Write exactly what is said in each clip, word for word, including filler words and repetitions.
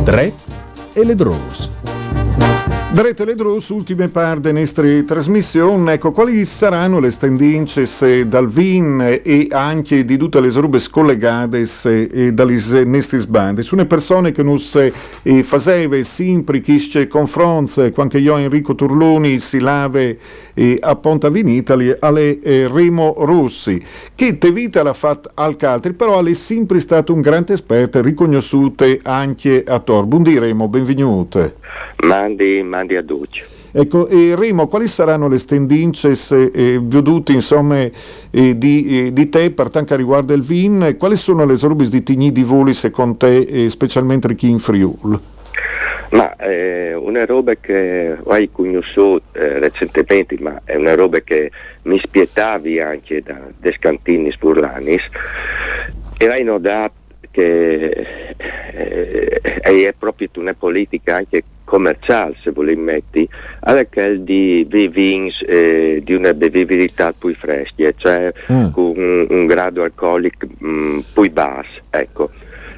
Dre e le Drus. Dret e le Drus, ultime par de nostre trasmissioni. Ecco, quali saranno le tendenze dal vin e anche di tutte le robe scollegate e dalle nostre bande? Sono persone che non si faceva sempre queste confronti, quando io Enrico Turloni si lave e a Ponta Vinitali alle eh, Remo Rossi, che te vita l'ha fatta al Caltri, però è sempre stato un grande esperto, riconosciuto anche a Tor. Buondì Remo, benvenuto. Mandi, mandi a Duccio. Ecco, e Remo, quali saranno le tendenze eh, vedute insomma eh, di, eh, di te per tanto riguarda il vin? Quali sono le robe di tigni di voli secondo te, eh, specialmente qui in Friuli? Ma eh, una roba che hai conosciuto eh, recentemente, ma è una roba che mi spietavi anche da descantini spurlanis, e hai notato che eh, è proprio una politica anche commerciale, se vogliamo mettere, alla quella di vins eh, di una bevibilità più fresca, cioè mm. con un, un grado alcolico mm, più basso, ecco.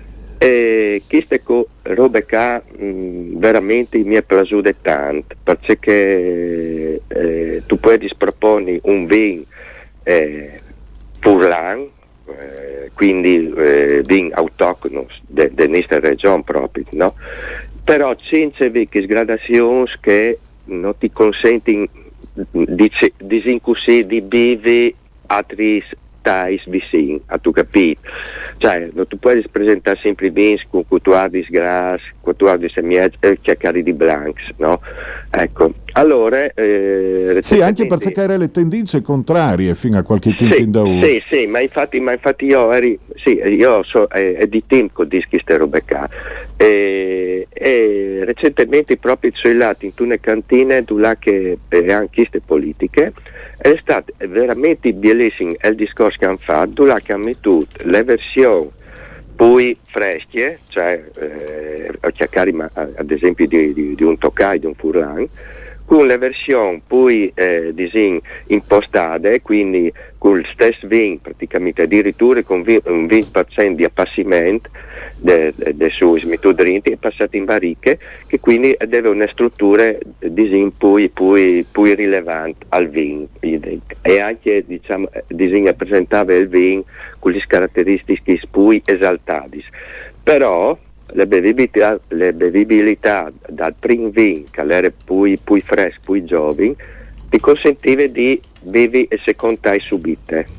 E queste co- robe qua mh, veramente mi è piaciuto tanto, perché eh, tu puoi disproponi un vin eh, furlan, eh, quindi eh, vin autoctono della nostra regione proprio, no? Però senza vecchie gradazioni che non ti consentono di, di, di, di bere altri tais vicini, a tu capito? Cioè, non tu puoi presentare sempre i vini con quattordici grassi, quattordici ml e cercare di blancs, no? Ecco, allora eh, sì, anche per cercare le tendenze contrarie fino a qualche tempo sì, in da uno. Sì, sì, ma infatti, ma infatti io eri, sì, io so, è, è di tempo che dischi queste robe qua. E, e recentemente proprio sono andato in una cantina dove che eh, anche queste politiche è stato veramente bellissimo il discorso che hanno fatto, dove che hanno messo le versioni poi fresche, cioè eh, ad esempio di, di, di un Tokai, di un Furlan, con le versioni poi eh, impostate, quindi con il stesso vin praticamente, addirittura con un venti per cento di appassimento dei de, de suoi smitodrinti è passato in barriche, che quindi deve una struttura disin poi, poi, poi rilevante al vin, e anche diciamo disegna presentava il vin con le caratteristiche poi esaltate. Però le bevibilità, le bevibilità dal primo vin, che era poi, poi fresco, poi giovane, ti consentiva di bevi e secondo te subite.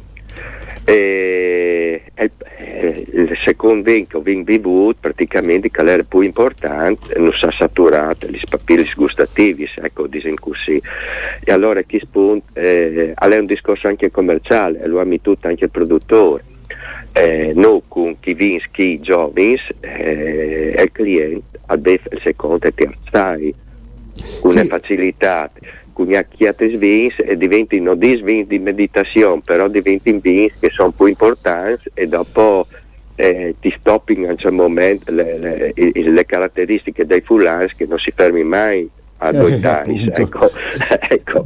E, e, e, il secondo vin che ho bevuto praticamente, che era più importante, non si è saturato gli papilli gustativi, ecco, diciamo così. E allora chi spunta eh, è un discorso anche commerciale, e lo ha tutto anche il produttore. Eh, noi con chi vince, chi giovani, eh, il cliente ha detto il secondo e terzo, con sì. Una facilità, con gli acchiati svins e diventano di svins di meditazione, però diventano vins che sono più importanti e dopo eh, ti stoppi in un certo momento le, le, le caratteristiche dei fulans che non si fermi mai a due tais, ecco, ecco.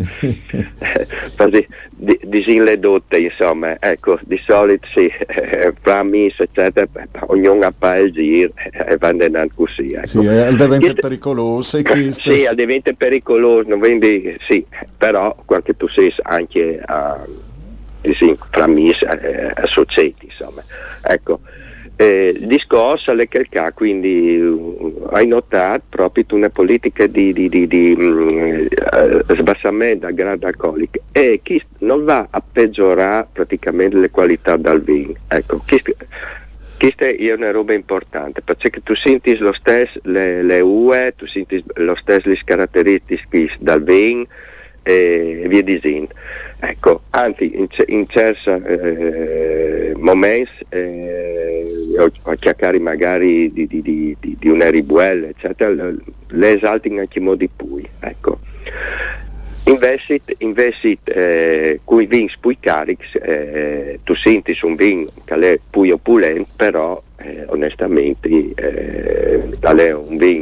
Disin le dotte, insomma, ecco, di solito sì, eh, framis, eccetera, ognuno ha il giro e vanno andando così, ecco. Sì, eh, diventa pericoloso. Questo... Sì, diventa pericoloso, non vendi, sì, però quando tu sei anche a uh, framis, eh, associati, insomma, ecco. Eh, il discorso è che quindi uh, hai notato proprio una politica di, di, di, di um, uh, sbassamento del grado alcolico, e chi non va a peggiorare praticamente le qualità del vino, ecco, questa è una roba importante, perché tu senti lo stesso le, le U E, tu senti lo stesso le caratteristiche del vino e via dicendo. Ecco, anzi, in, in certi eh, momenti eh, a chiacchiere magari di, di, di, di una ribuella, eccetera, le, le esaltano anche in modi pui, ecco. Invece, invece eh, con i vini più carichi, eh, tu senti un vino che è più opulento, però eh, onestamente eh, è un vino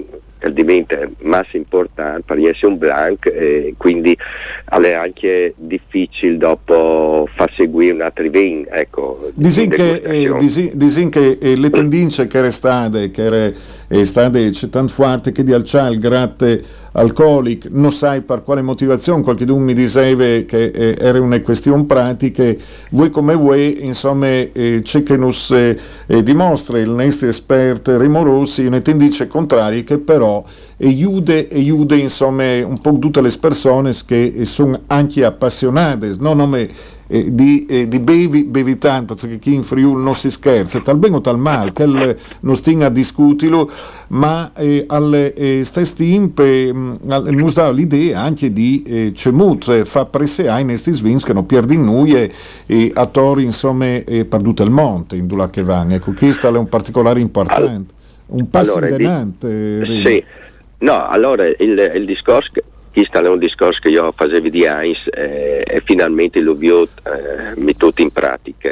che diventa massa importante per essere un blank, e quindi è anche difficile dopo far seguire un altro vin, ecco. Disin che, eh, disin, disin che eh, le tendinze che erano state che era eh, state tanto forti che di alzare il gratte alcolic, non sai per quale motivazione, qualcuno mi diceva che eh, era una questione pratica, voi come voi, insomma, eh, c'è che non eh, dimostra il nostro esperto Remo Rossi una tendenza contraria che però aiuta, aiuta insomma un po' tutte le persone che eh, sono anche appassionate, non nome Eh, di, eh, di bevi, bevi tanto, perché chi in Friuli non si scherza, tal bene o tal male, che non stinga a discuterlo, ma eh, alle eh, stesse timpe non dà l'idea anche di eh, cemut, eh, fa presseare in questi svins che non perdi noi e, e attori insomma eh, per tutto il monte in dula che vanno, ecco, questo è un particolare importante, un passo allora, indennante. Di, sì, no, allora il, il discorso che questo è un discorso che io facevo di Heinz eh, e finalmente l'ho eh, messo in pratica,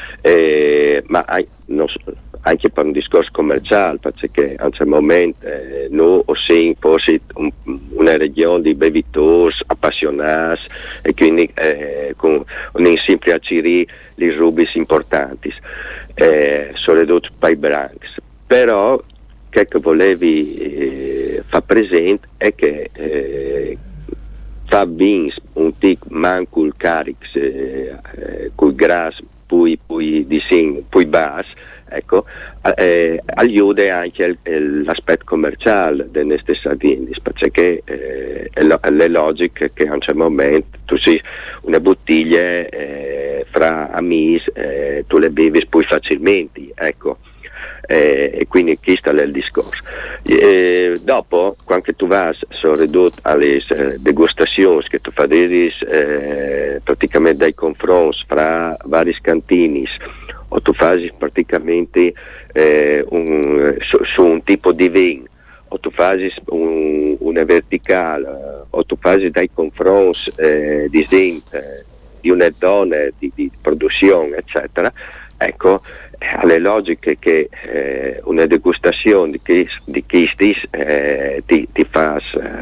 eh, ma hai, non so, anche per un discorso commerciale, perché a un certo momento eh, noi siamo forse un, una regione di bevitori appassionati e quindi eh, con un sempre a cirì le rubis importanti, eh, soprattutto per i branks, però che volevi eh, far presente è che eh, fa vins un tic manco il caric eh, eh, col gras poi poi di sin poi bas, ecco, eh, aiuta anche il, l'aspetto commerciale delle stesse aziende, perché eh, è, lo, è logico che a un certo momento tu sei una bottiglia eh, fra amici eh, tu le bevi poi facilmente, ecco. Eh, e quindi questo è il discorso. Eh, dopo, quando tu vai sono ridotto alle eh, degustazioni che tu fai eh, praticamente dai confronti fra vari cantini o tu fai praticamente eh, un, su, su un tipo di vino o tu fai un, una verticale o tu fai dai confronti eh, di, eh, di una donna di, di produzione eccetera, ecco, alle logiche che eh, una degustazione di chi, di chi stis, eh, ti, ti fa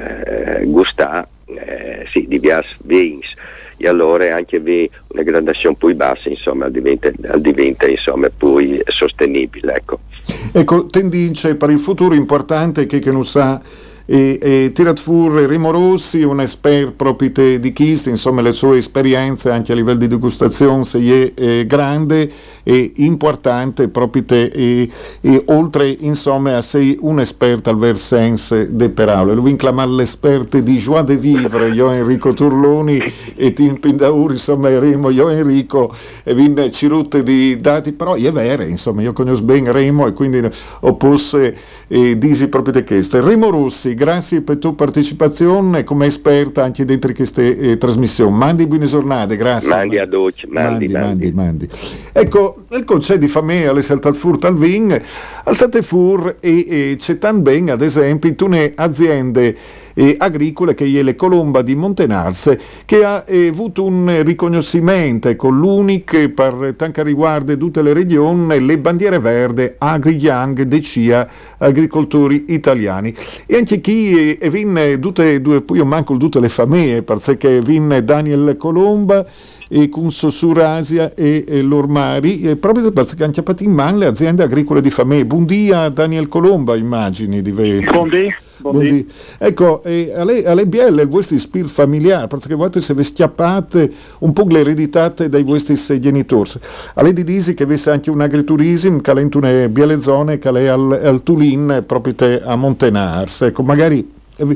eh, gustare eh, sì, di diversi vins e allora anche vi una gradazione più bassa insomma diventa, diventa insomma più sostenibile, ecco. Ecco, tendenze per il futuro importante che, che non sa e, e tirat fuori Remo Rossi, un esperto proprio di Chist, insomma le sue esperienze anche a livello di degustazione è eh, grande e importante proprio te, e, e oltre insomma a sei un esperto al versense de Peraulo. Lui inclama l'esperto di joie de vivre, io Enrico Turloni e Tim Pindauri, insomma Remo, io Enrico e vinne cirutte di dati, però è vero, insomma io conosco bene Remo e quindi ho posso eh, disi proprio di questo. Remo Rossi, grazie per la tua partecipazione come esperta anche dentro queste eh, trasmissioni. Mandi buone giornate, grazie. Mandi a Doce, mandi, mandi, mandi, mandi. Ecco, il concetto di famiglia alle salta al fur al vin, al state fur e, e c'è tan ben, ad esempio, in tune aziende eh, agricole che è le Colomba di Montenars, che ha eh, avuto un riconoscimento con l'unic per tanto riguarda tutte le regioni, le bandiere verde Agri Young de C I A agricoltori italiani. E anche chi eh, vinne tutte due, poi io manco tutte le famiglie, perché vinne Daniel Colomba e con Sossurasia e, e l'Ormari, e proprio perché anche in man le aziende agricole di famiglia. Buongiorno Daniel Colomba, immagini di ve. Buondì. Buondì. Ecco, e alle, alle bielle il vostro spirito familiare, perché voi se vi schiappate un po' l'ereditate dai vostri genitori. Alle di disi che avesse anche un agriturismo che è in una bielle zone che è al, al Tulin, proprio te a Montenars. Ecco, magari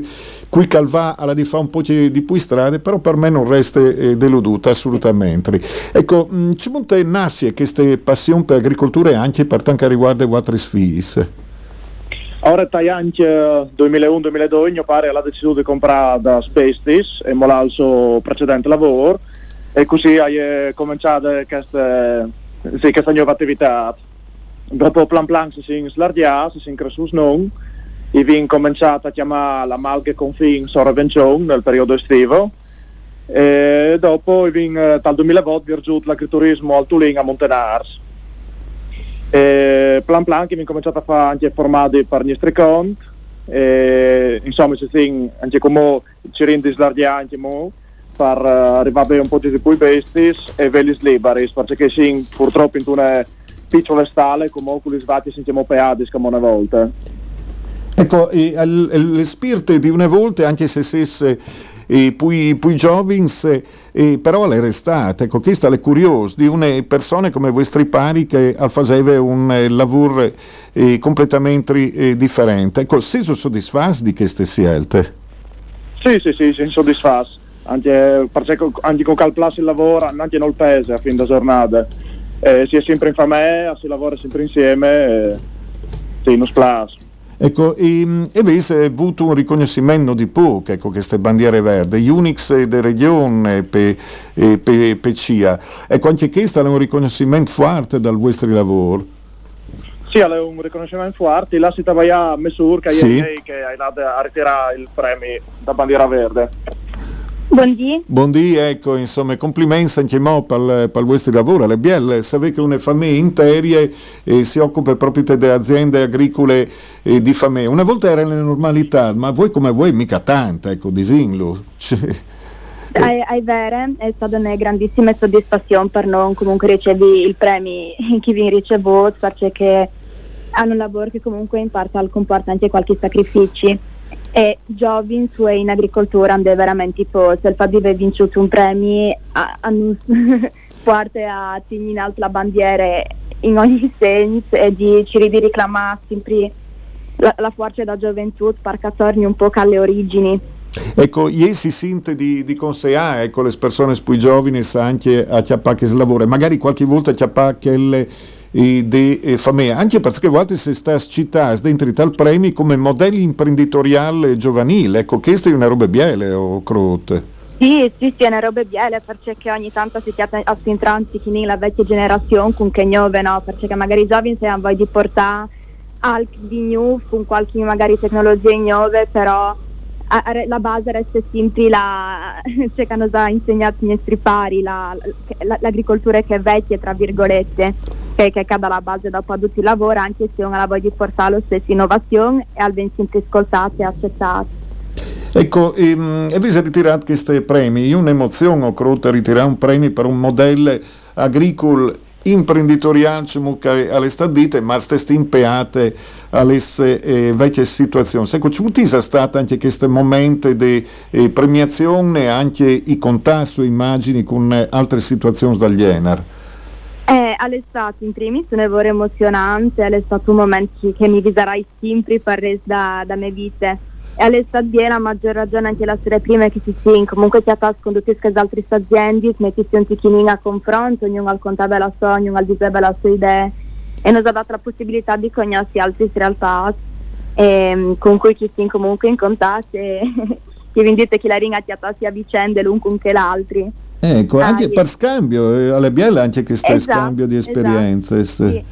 qui calva alla di fa un po' di più strade, però per me non resta eh, deluduta assolutamente. Ecco, mh, ci monte nasce questa passione per agricoltura anche per tanto riguarda i vostri figli. Ora anche duemilauno duemiladue mio padre ha deciso di comprare da Spestis e molare il suo precedente lavoro e così ha cominciato questa, sì, questa nuova attività. Dopo plan plan si sono slargiati, si sono cresciuti non e vi cominciato a chiamare la Malghe Confin Sorrevencion nel periodo estivo e dopo dal duemilaventi vi è giunto l'agriturismo al Tulin a Montenars. E plan plan che mi ho cominciato a fare anche formati per i nostri conti e insomma si ting anche come ci rendi slargia anche mo per uh, arrivare un po' di più i bestis e velis liberi perché sì purtroppo in una piccola stale come con gli svati sentiamo peadis come una volta. Ecco, e, al, le spirte di una volta anche se stesse e poi, poi giovins e però le restate, ecco, questa è curiosa di una persone come vostri pari che faceva un eh, lavoro eh, completamente eh, differente. Ecco, sei soddisfatti di queste scelte? Sì, sì, sì, sono soddisfatto. Anche perché anche con calplas il lavoro, anche non pesa a fin da giornata. Eh, si è sempre in famiglia, si lavora sempre insieme, eh, sì, non splas. Ecco, e, e avete avuto un riconoscimento di poco, ecco, queste bandiere verdi, Unix de regione per pe, pe, pe C I A. Ecco, anche questo è un riconoscimento forte dal vostro lavoro. Sì, è un riconoscimento forte, là si stava a Messur, che sì. è che hai dato a ritirare il premio da bandiera verde. Buondì. Buondì, ecco, insomma, complimenti anche mo per, per il vostro lavoro. Le bielle, sapete che una famiglia intera eh, si occupa proprio delle aziende agricole eh, di famiglia. Una volta era la normalità, ma voi come voi mica tanto, ecco, disinlo. Cioè, È, è vero, è stata una grandissima soddisfazione per noi comunque ricevi il premio che vi ricevuto perché hanno un lavoro che comunque in parte comporta anche qualche sacrificio. E giovani su in agricoltura hanno veramente po' se il fatto di aver vinto un premio hanno porta a tenere in alto la bandiera in ogni senso e di ci di reclamare sempre la, la forza da gioventù perché torni un po' alle origini. Ecco, ieri si sente di, di consigliare, ecco, le persone più giovani anche a chiappare che si lavora, magari qualche volta chiappare che le e di e famiglia, anche perché a volte si sta città dentro tal premi come modelli imprenditoriali giovanili, ecco, questa è una roba biele o crote. Sì, sì, sì, è una roba biele perché ogni tanto si chiama a entranti che la vecchia generazione con che nuove, no, perché magari i giovani se hanno di portare altri di new con qualche magari tecnologie nuove, però a, a, la base resta sempre la cioè che hanno già insegnato i nostri pari, la, la, l'agricoltura che è vecchia, tra virgolette. Che, che cade alla base dopo tutti il lavoro, anche se non la voglia portare la stessa innovazione e al sempre ascoltate e accettate. Ecco, ehm, e vi siete ritirati questi premi? Io un'emozione ho creduto a ritirare un premio per un modello agricolo imprenditoriale che alle stadite, ma stesse impeate alle eh, vecchie situazioni. Ecco, ci sono stati anche questi momenti di eh, premiazione e anche i contatti, immagini con eh, altre situazioni del genere? Eh, all'estate in primis un lavoro emozionante, è stato un momento che mi viserai sempre per il resto da, da mia vita e all'estate viene a maggior ragione anche la storia prima che si sì, comunque si attascano tutte queste altre aziende, metti un ticchino a confronto, ognuno al contava la sua, ognuno al diceva la sua idea e nos ha dato la possibilità di conoscere altre realtà e, con cui ci si comunque in contatto e che vi dite che la ringa ti attasi a vicende l'un con che l'altri. Ecco, ah, anche sì. per scambio, eh, alle bielle anche questo esatto, scambio di esperienze. Esatto, sì.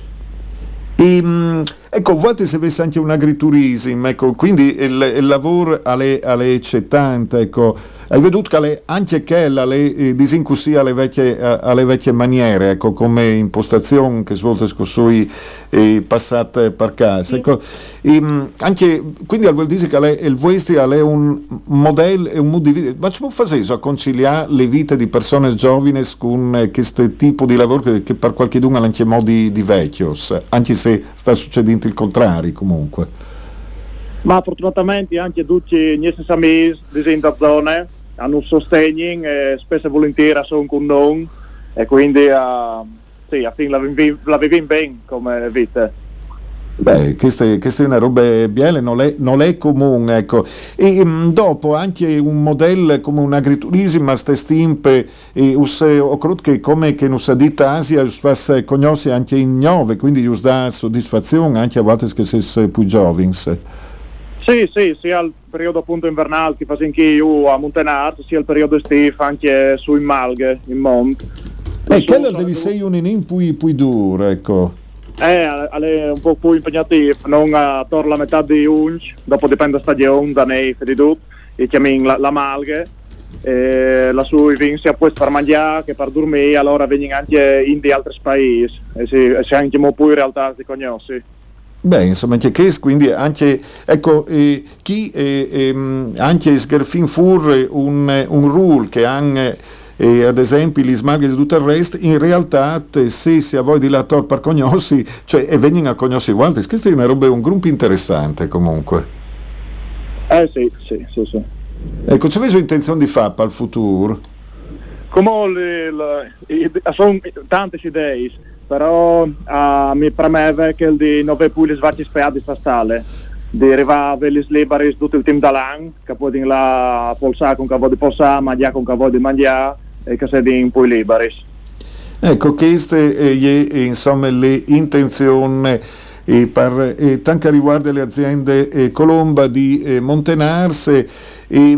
E, mh, ecco, a volte si vede anche un agriturismo, ecco, quindi il, il lavoro alle, alle tante, ecco, hai veduto che alle, anche che alle eh, disincussia alle vecchie, alle vecchie maniere, ecco, come impostazione che svolte sui eh, passate per casa, sì. ecco, e, mh, anche, quindi vuol dire che alle, il vostro è un modello e un modo di vita, ma ci può fare a conciliare le vite di persone giovani con eh, questo tipo di lavoro che, che per qualche d'uno è anche modi di vecchios, anche se sta succedendo il contrario comunque. Ma fortunatamente anche tutti i nostri amici di zone hanno un sostegno e spesso e volentieri sono con noi e quindi uh, sì, a fine la, vivi, la viviamo bene come vita. Beh, questa è, questa è una roba biele, non è, non è comune, ecco. E mh, dopo anche un modello come un agriturismo a ste stimpe e us, ho creduto che come che non sa di Asia us fa conoscere anche in nove, quindi us dà soddisfazione anche a volte che si più giovani. Sì, sì, sia il periodo appunto invernale che faccio anche io a Montenard, sia il periodo estivo anche su in Malghe, in Mont. E eh, quello devi essere un in più, più duro, ecco. Eh, è un po' più impegnativo, non attorno alla metà di undici, dopo dipende da stagione, da neve e di tutto, e chiamiamo la, la Malghe, e la sua viene sia poi per mangiare che per dormire, allora vengono anche in di altri paesi, e si, e si anche più in realtà si conosce. Beh, insomma, anche questo, quindi anche, ecco, eh, chi eh, eh, anche sgerfin fur un, un rule che hanno, eh, ad esempio, gli smaghi di tutto il resto, in realtà, se si ha voi di là tor per cognossi, cioè, e vengono a cognossi uguali, questo è una roba, un gruppo interessante, comunque. Eh sì, sì, sì, sì. Ecco, ci avete intenzione di fare per il futuro? Come le, le, le, sono tante idee, però uh, mi premeva che di non avere più le svacci spiati stale, di arrivare le liberi tutto il team da lang, che poi di là polsare con cavo di polsare, mangiare con cavo di mangiare e che si di poi liberi. Ecco, queste eh, insomma le intenzioni eh, per eh, tanto riguardo le aziende eh, Colomba di eh, Montenarse. E,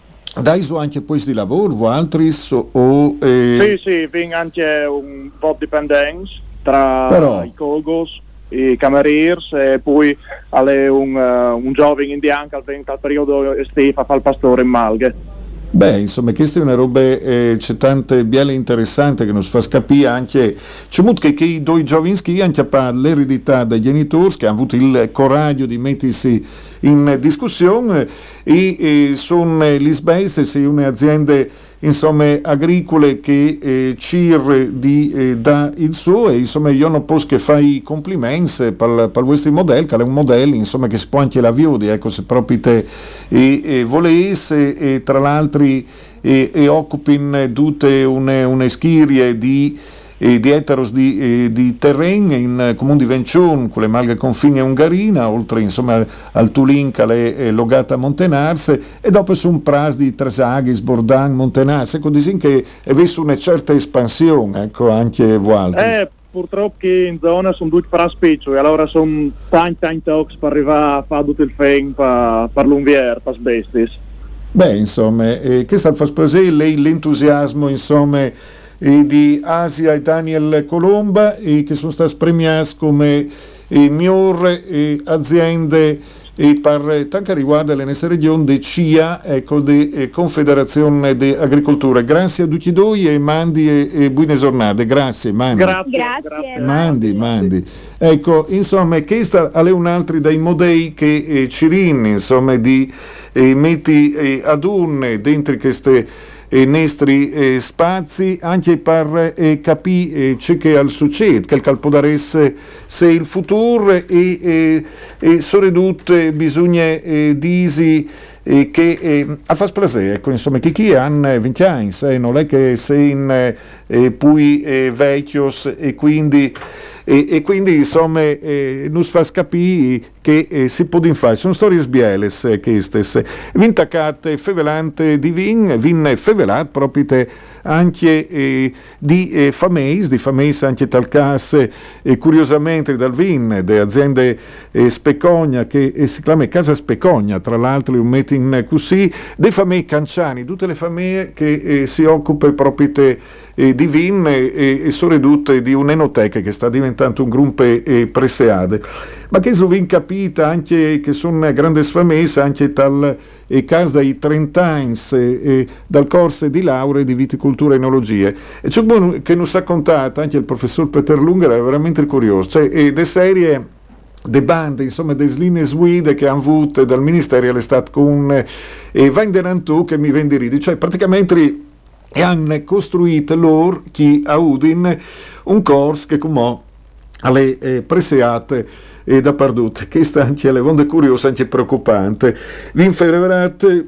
dai su anche posti di lavoro o altri o eh... sì sì vengo anche un po' di dipendenza tra Però... i cogos i cameriers e poi alle un, uh, un giovane indiano che al periodo estivo a fare il pastore in Malghe. Beh, insomma, questa è una roba, eh, c'è tante biele interessanti che non si fa capire anche, c'è molto che, che i due giovani anche per l'eredità dei genitori che hanno avuto il coraggio di mettersi in discussione e, e sono gli sbeste, se un'azienda insomma agricole che eh, cir di eh, da il suo e insomma io non posso che fare i complimenti per, per questo modello che è un modello insomma che si può anche la viudi ecco se proprio te e, e volesse e tra l'altro e, e occupin tutte une, une schirie di e di eteros di, eh, di terreni in comune di Venciun, con le malghe confine ungarina, oltre insomma al Tulin che è eh, logata a Montenarse, e dopo su un pras di Tresaghi, Sbordan, Montenarse, ecco disin che è visto una certa espansione, ecco anche voi. Eh, purtroppo che in zona sono due pras piccoli, allora sono tanti tanti tox per arrivare a fare tutto il feng per, per l'unvier, per sbestis. Beh, insomma, eh, che sta a far presente lei l'entusiasmo, insomma, E di Asia e Daniel Colomba e che sono stati premiati come eh, miglior eh, aziende e per tanto riguarda le nostre regioni di C I A ecco di eh, Confederazione di Agricoltura. Grazie a tutti due e mandi e, e buone giornate. Grazie Mandi. Grazie, grazie. Mandi, mandi. Ecco, insomma, questa è un altro dei modelli che eh, Cirin insomma di eh, metti eh, ad un dentro queste e nostri eh, spazi anche per eh, capire eh, ciò che al succede, che il può dare se il futuro e, e, e soprattutto bisogna eh, dire eh, che eh, a far piacere, ecco insomma che chi hanno venti anni, eh, non è che sei in eh, poi eh, vecchios e quindi E, e quindi insomma eh, non si fa capire che eh, si può fare sono storie sbieles eh, queste vintacate fevelante di vin vin fevelat proprio te anche eh, di eh, fameis di fameis anche tal caso eh, curiosamente dal vin de aziende eh, Specogna che eh, si chiama Casa Specogna tra l'altro un meeting così dei famei canciani tutte le famiglie che eh, si occupa proprio te eh, di vin e, e sono ridotte di un'enoteca che sta diventando un gruppo eh, preseade ma che sono ben capita anche che sono grandi famiglie anche tal e caso dai trenta anni eh, dal corso di laurea di viticoltura e enologie e ciò che non si è contato anche il professor Peter Lunger era veramente curioso cioè e de serie de bande insomma de linee guida che hanno avuto dal ministero all'estate con e eh, venderanno che mi venderidi cioè praticamente e hanno costruito loro chi a Udin un corso che come alle eh, preseate e da perdute che sta anche alle onde curiose anche preoccupante vi infermerate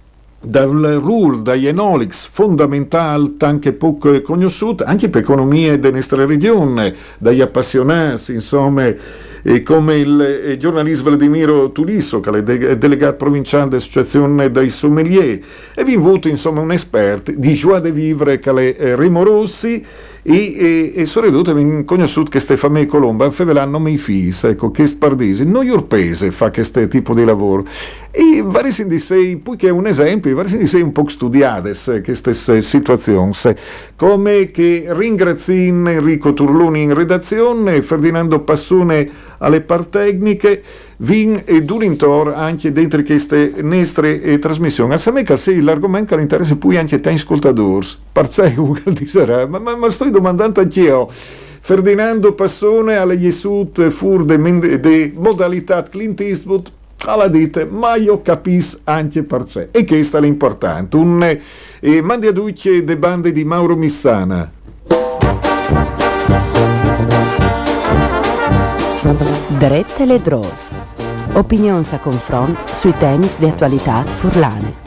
dal rule dagli enolix fondamentale anche poco conosciuto anche per economie della nostra regione dagli appassionati insomma e come il eh, giornalista Vladimiro Tulisso che è de- delegato provinciale dell'associazione dei sommelier e vi invito insomma un esperto di joie de vivre che è eh, Remo Rossi e, e, e sono ridotto in conosciuto che ste famiglie Colomba fevelano mei figli ecco che spardisi non urpese fa questo tipo di lavoro e vari si sei poi che è un esempio vari si sei un po' studiate queste situazioni come che ringrazio Enrico Turluni in redazione Ferdinando Passone alle par tecniche vin e durintor anche dentro queste nostre eh, trasmissioni a me che sei l'argomento che interessa poi anche te ascoltatori parzei ugual di sarà ma, ma, ma sto domandando anch'io Ferdinando Passone alle Jesut fur de, men- de modalità Clint Eastwood, alla dite, ma io capis anche per sé. E questo è l'importante. Un eh, mandi a duce de bande di Mauro Missana. Drette le Dros. Opinions a confront sui temi di attualità furlane.